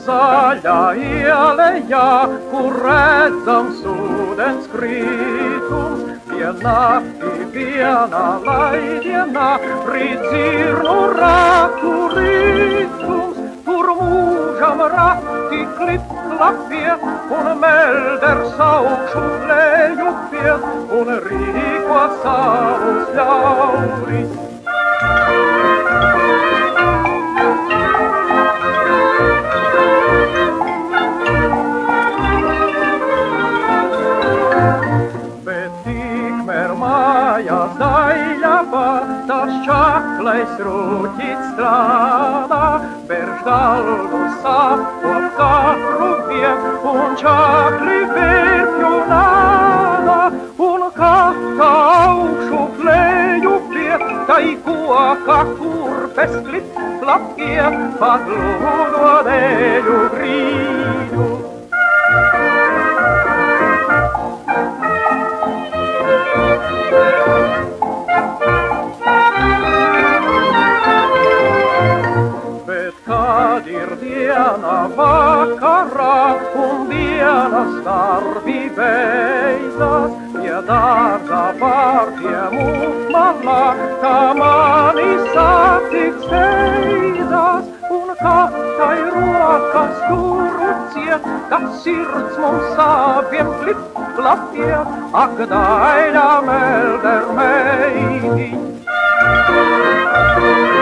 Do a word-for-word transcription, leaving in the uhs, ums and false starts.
zaļā ielejā, kur redzams ūdens kritums. Nakti vienā laidienā, rīt dzirnu ratu ritums, tur mūžam rati klip klapie, un melders augšu leju piet, un rīko savus ļauris. Mājās daļavā, tas čaklais rūķis strādā, berž galdu sapot katru vien, un čakli vērpju nādā, un kata augšu plēju piet, tai koka kurpes klip klapie, pat lūdo dēļu grīdu. Bet kad ir diena vakarā un dienas darbi beidzas, pie dārza pār pie mūs malā, kā mani satiks steidzas, un katai rokas turu ciet, kad sirds mums abiem klip klapie, ak daļa melder meitiņ.